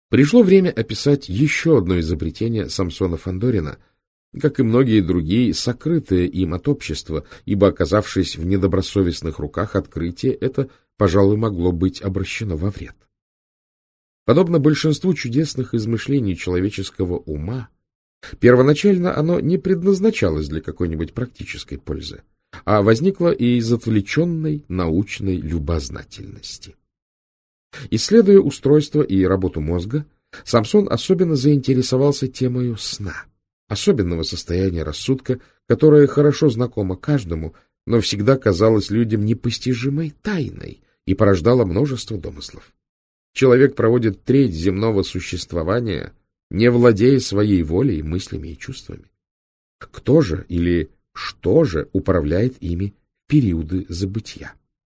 Пришло время описать еще одно изобретение Самсона Фандорина, как и многие другие, сокрытые им от общества, ибо, оказавшись в недобросовестных руках, открытие это, пожалуй, могло быть обращено во вред. Подобно большинству чудесных измышлений человеческого ума, первоначально оно не предназначалось для какой-нибудь практической пользы, а возникло из отвлеченной научной любознательности. Исследуя устройство и работу мозга, Самсон особенно заинтересовался темою сна, особенного состояния рассудка, которое хорошо знакомо каждому, но всегда казалось людям непостижимой тайной и порождало множество домыслов. Человек проводит треть земного существования, не владея своей волей, мыслями и чувствами. Кто же или что же управляет ими в периоды забытья?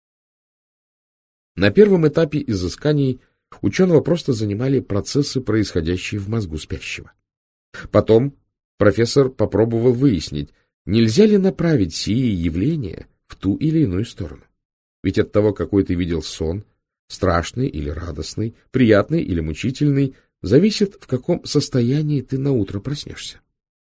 На первом этапе изысканий ученого просто занимали процессы, происходящие в мозгу спящего. Потом профессор попробовал выяснить, нельзя ли направить сии явления в ту или иную сторону. Ведь от того, какой ты видел сон, страшный или радостный, приятный или мучительный, зависит, в каком состоянии ты наутро проснешься.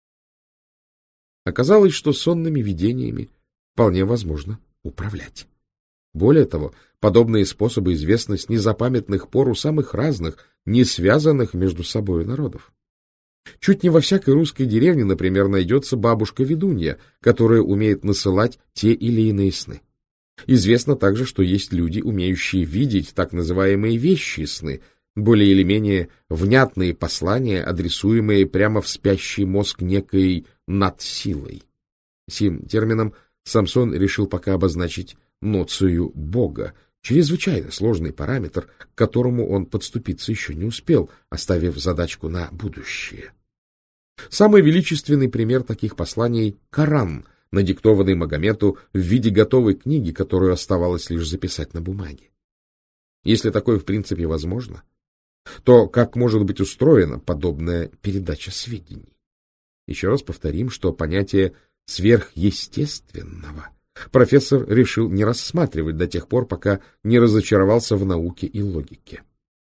Оказалось, что сонными видениями вполне возможно управлять. Более того, подобные способы известны с незапамятных пор у самых разных, не связанных между собой народов. Чуть не во всякой русской деревне, например, найдется бабушка-ведунья, которая умеет насылать те или иные сны. Известно также, что есть люди, умеющие видеть так называемые вещие сны, более или менее внятные послания, адресуемые прямо в спящий мозг некой надсилой. Сим термином Самсон решил пока обозначить ноцию Бога, чрезвычайно сложный параметр, к которому он подступиться еще не успел, оставив задачку на будущее. Самый величественный пример таких посланий — Коран, надиктованный Магомету в виде готовой книги, которую оставалось лишь записать на бумаге. Если такое в принципе возможно, то как может быть устроена подобная передача сведений? Еще раз повторим, что понятие сверхъестественного профессор решил не рассматривать до тех пор, пока не разочаровался в науке и логике.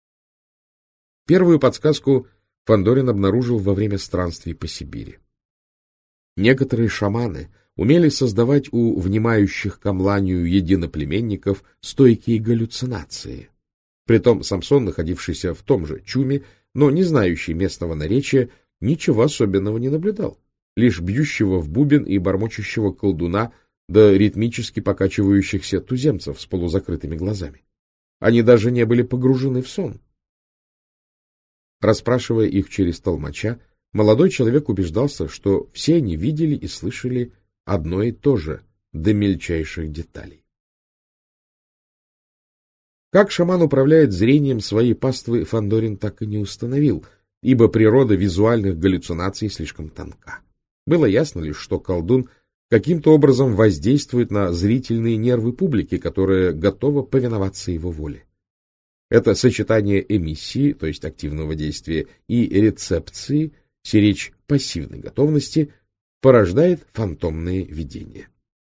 Первую подсказку Фандорин обнаружил во время странствий по Сибири. Некоторые шаманы умели создавать у внимающих камланию единоплеменников стойкие галлюцинации. Притом Самсон, находившийся в том же чуме, но не знающий местного наречия, ничего особенного не наблюдал, лишь бьющего в бубен и бормочущего колдуна да ритмически покачивающихся туземцев с полузакрытыми глазами. Они даже не были погружены в сон. Расспрашивая их через толмача, молодой человек убеждался, что все они видели и слышали одно и то же, до мельчайших деталей. Как шаман управляет зрением своей паствы, Фандорин так и не установил, ибо природа визуальных галлюцинаций слишком тонка. Было ясно лишь, что колдун каким-то образом воздействует на зрительные нервы публики, которая готова повиноваться его воле. Это сочетание эмиссии, то есть активного действия, и рецепции, сиречь пассивной готовности, порождает фантомные видения.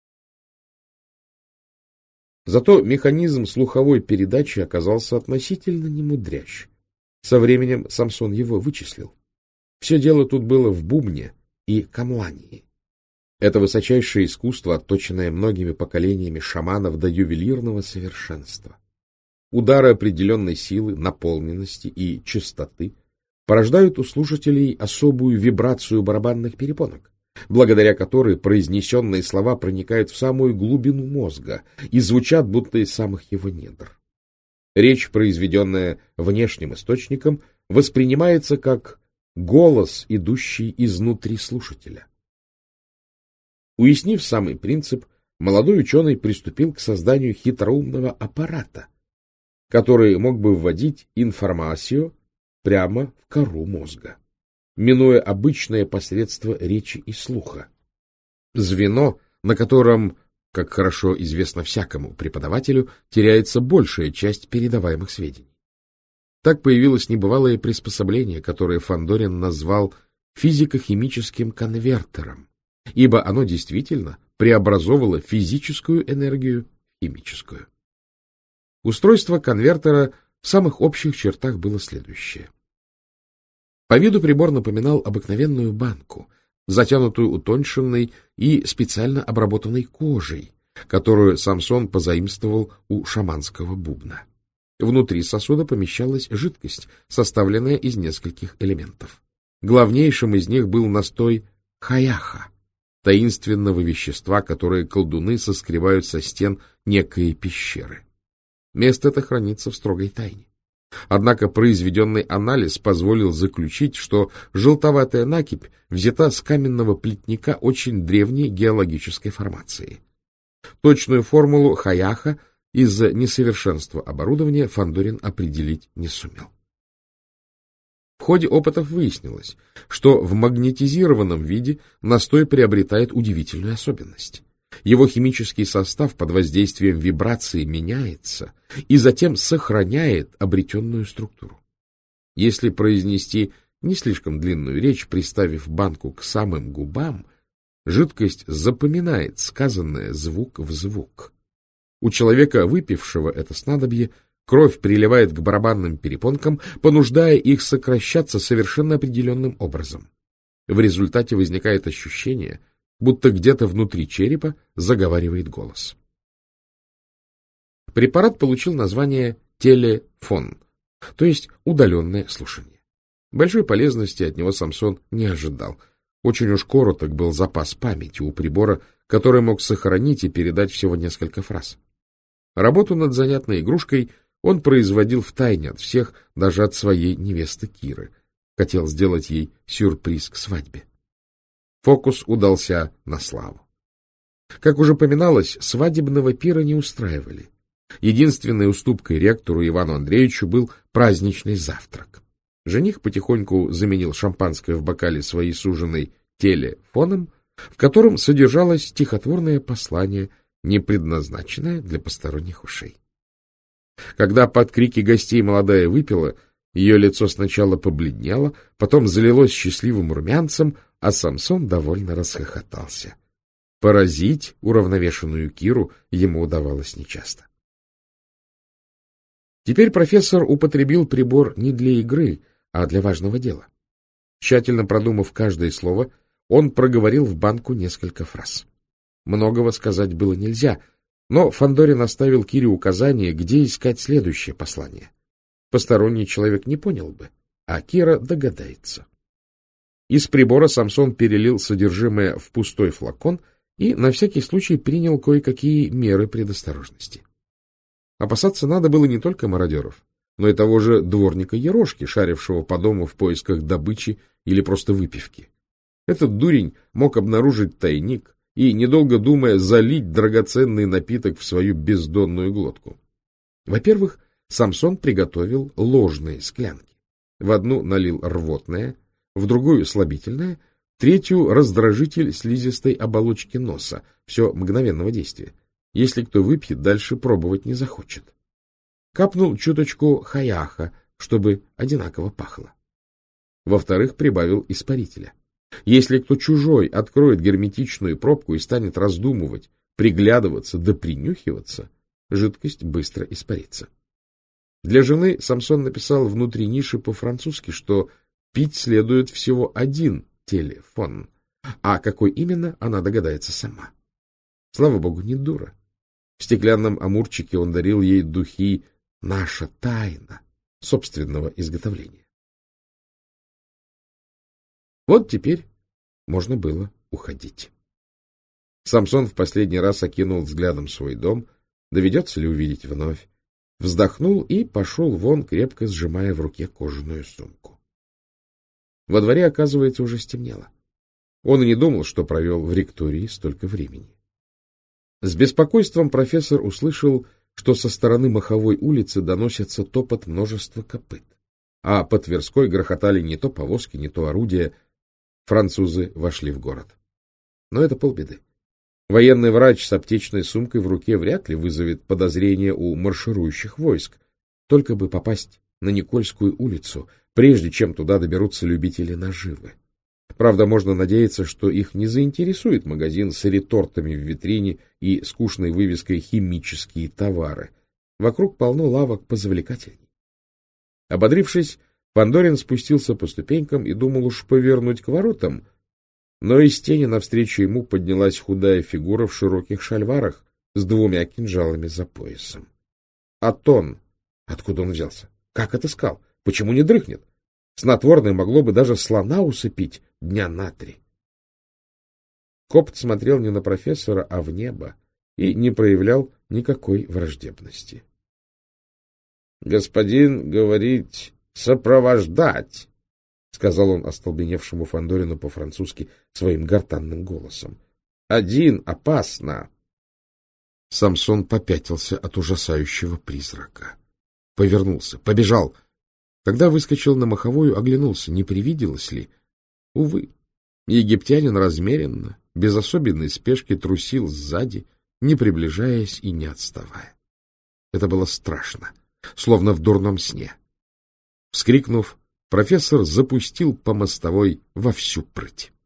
Зато механизм слуховой передачи оказался относительно немудрящ. Со временем Самсон его вычислил. Все дело тут было в бубне и камлании. Это высочайшее искусство, отточенное многими поколениями шаманов до ювелирного совершенства. Удары определенной силы, наполненности и частоты порождают у слушателей особую вибрацию барабанных перепонок, благодаря которой произнесенные слова проникают в самую глубину мозга и звучат будто из самых его недр. Речь, произведенная внешним источником, воспринимается как голос, идущий изнутри слушателя. Уяснив самый принцип, молодой ученый приступил к созданию хитроумного аппарата, который мог бы вводить информацию прямо в кору мозга, минуя обычное посредство речи и слуха. Звено, на котором, как хорошо известно всякому преподавателю, теряется большая часть передаваемых сведений. Так появилось небывалое приспособление, которое Фандорин назвал физико-химическим конвертером, ибо оно действительно преобразовывало физическую энергию в химическую. Устройство конвертера в самых общих чертах было следующее. По виду прибор напоминал обыкновенную банку, затянутую утонченной и специально обработанной кожей, которую Самсон позаимствовал у шаманского бубна. Внутри сосуда помещалась жидкость, составленная из нескольких элементов. Главнейшим из них был настой хаяха, таинственного вещества, которое колдуны соскребают со стен некой пещеры. Место это хранится в строгой тайне. Однако произведенный анализ позволил заключить, что желтоватая накипь взята с каменного плетника очень древней геологической формации. Точную формулу хаяха из-за несовершенства оборудования Фандорин определить не сумел. В ходе опытов выяснилось, что в магнетизированном виде настой приобретает удивительную особенность. Его химический состав под воздействием вибрации меняется и затем сохраняет обретенную структуру. Если произнести не слишком длинную речь, приставив банку к самым губам, жидкость запоминает сказанное звук в звук. У человека, выпившего это снадобье, кровь приливает к барабанным перепонкам, понуждая их сокращаться совершенно определенным образом. В результате возникает ощущение, будто где-то внутри черепа заговаривает голос. Препарат получил название телефон, то есть удаленное слушание. Большой полезности от него Самсон не ожидал. Очень уж короток был запас памяти у прибора, который мог сохранить и передать всего несколько фраз. Работу над занятной игрушкой он производил втайне от всех, даже от своей невесты Киры. Хотел сделать ей сюрприз к свадьбе. Фокус удался на славу. Как уже поминалось, свадебного пира не устраивали. Единственной уступкой ректору Ивану Андреевичу был праздничный завтрак. Жених потихоньку заменил шампанское в бокале своей суженой телефоном, в котором содержалось стихотворное послание, не предназначенное для посторонних ушей. Когда под крики гостей молодая выпила, ее лицо сначала побледнело, потом залилось счастливым румянцем, а Самсон довольно расхохотался. Поразить уравновешенную Киру ему удавалось нечасто. Теперь профессор употребил прибор не для игры, а для важного дела. Тщательно продумав каждое слово, он проговорил в банку несколько фраз. Многого сказать было нельзя, но Фандорин оставил Кире указание, где искать следующее послание. Посторонний человек не понял бы, а Кира догадается. Из прибора Самсон перелил содержимое в пустой флакон и на всякий случай принял кое-какие меры предосторожности. Опасаться надо было не только мародеров, но и того же дворника Ерошки, шарившего по дому в поисках добычи или просто выпивки. Этот дурень мог обнаружить тайник и, недолго думая, залить драгоценный напиток в свою бездонную глотку. Во-первых, Самсон приготовил ложные склянки. В одну налил рвотное, в другую слабительное, в третью раздражитель слизистой оболочки носа, все мгновенного действия. Если кто выпьет, дальше пробовать не захочет. Капнул чуточку хаяха, чтобы одинаково пахло. Во-вторых, прибавил испарителя. Если кто чужой откроет герметичную пробку и станет раздумывать, приглядываться да принюхиваться, жидкость быстро испарится. Для жены Самсон написал внутри ниши по-французски, что пить следует всего один телефон, а какой именно, она догадается сама. Слава богу, не дура. В стеклянном амурчике он дарил ей духи «Наша тайна» собственного изготовления. Вот теперь можно было уходить. Самсон в последний раз окинул взглядом свой дом, доведется ли увидеть вновь, вздохнул и пошел вон, крепко сжимая в руке кожаную сумку. Во дворе, оказывается, уже стемнело. Он и не думал, что провел в ректории столько времени. С беспокойством профессор услышал, что со стороны Маховой улицы доносится топот множества копыт, а по Тверской грохотали не то повозки, не то орудия. Французы вошли в город. Но это полбеды. Военный врач с аптечной сумкой в руке вряд ли вызовет подозрения у марширующих войск. Только бы попасть на Никольскую улицу, прежде чем туда доберутся любители наживы. Правда, можно надеяться, что их не заинтересует магазин с ретортами в витрине и скучной вывеской «Химические товары». Вокруг полно лавок позавлекательней. Ободрившись, Фандорин спустился по ступенькам и думал уж повернуть к воротам, но из тени навстречу ему поднялась худая фигура в широких шальварах с 2 кинжалами за поясом. Атон! Откуда он взялся? Как отыскал? Почему не дрыхнет? Снотворное могло бы даже слона усыпить дня на 3. Копт смотрел не на профессора, а в небо и не проявлял никакой враждебности. — Господин говорит сопровождать, — сказал он остолбеневшему Фандорину по-французски своим гортанным голосом. — Один опасно. Самсон попятился от ужасающего призрака. Повернулся, побежал. Когда выскочил на маховую, оглянулся, не привиделось ли. Увы, египтянин размеренно, без особенной спешки трусил сзади, не приближаясь и не отставая. Это было страшно, словно в дурном сне. Вскрикнув, профессор запустил по мостовой во всю прыть.